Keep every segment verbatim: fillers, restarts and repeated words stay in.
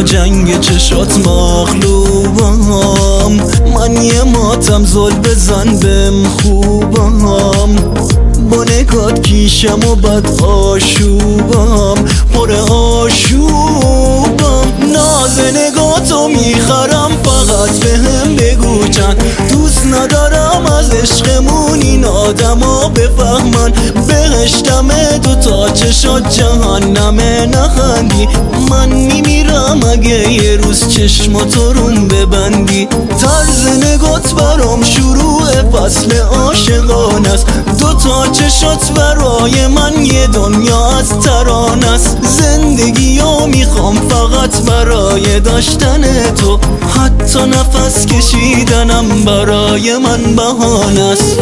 جنگ چشات مغلوبم. من یه ماتم زل بزن بهم خوبم، با نگات کیشم و بد آشوبم، پر آشوبم. ناز نگاتو میخرم فقط بهم بگو چند دوست ندارم از عشقمون این آدما بفهمن. بهشتمه دوتا چشات جهنمه نخندی، من میمیرم اگه یه روز چشماتو روم ببندی. طرز نگات برام شروع فصل عاشقانه است، دوتا چشات برای من یه دنیا از ترانه است. زندگیو میخوام فقط برای داشتن تو، حتی نفس کشیدنم برای من بهانه است.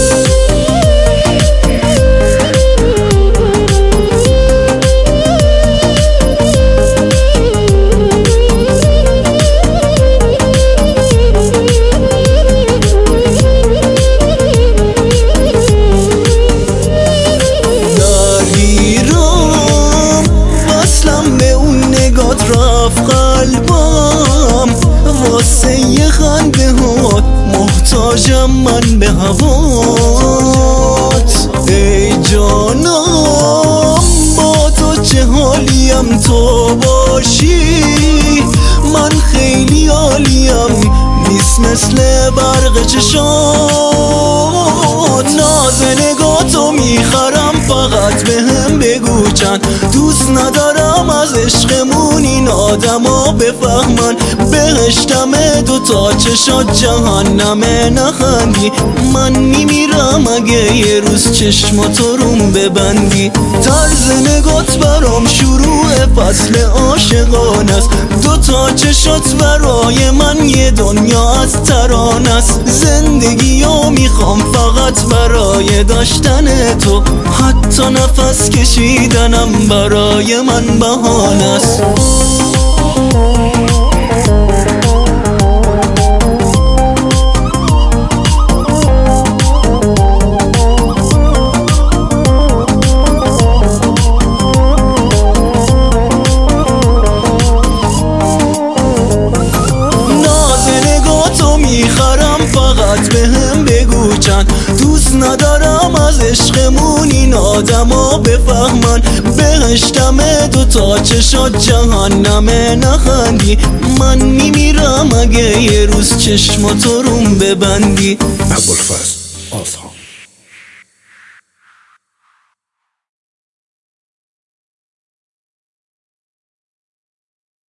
رفت قلبم واسه یه خنده هات، محتاجم من به هوات. ای جانم با تو چه حالیم تو باشی، من خیلی عالیم نیست مثل برق چشات. ناز نگاتو میخرم فقط بهم بگو چند دوست ندارم از عشقمون این آدما بفهمن. بهشتمه دوتا چشات جهنمه نخندی، من میمیرم اگه یه روز چشماتو روم ببندی. طرز نگات برام شروع فصل عاشقانه است، دوتا چشات برای من یه دنیا از ترانه است. زندگیو میخوام فقط برای داشتن تو، حتی نفس کشیدنم برای من بهانه است. میخرم فقط بهم بگو چند دوست ندارم از عشقمون این آدما بفهمن. بهشتمه دوتا چشات جهنمه نخندی، من میمیرم اگه یه روز چشماتو روم ببندی. ابوالفضل آسان.